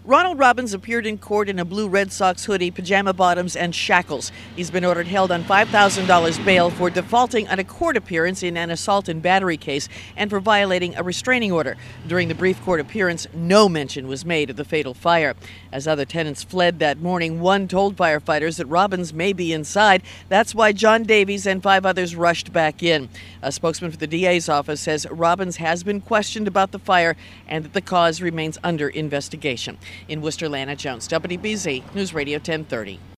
Ronald Robbins appeared in court in a blue Red Sox hoodie, pajama bottoms, and shackles. He's been ordered held on $5,000 bail for defaulting on a court appearance in an assault and battery case and for violating a restraining order. During the brief court appearance, no mention was made of the fatal fire. As other tenants fled that morning, one told firefighters that Robbins may be inside. That's why John Davies and 5 others rushed back in. A spokesman for the DA's office says Robbins has been questioned about the fire and that the cause remains under investigation. In Worcester, Lana Jones, WBZ News Radio 1030.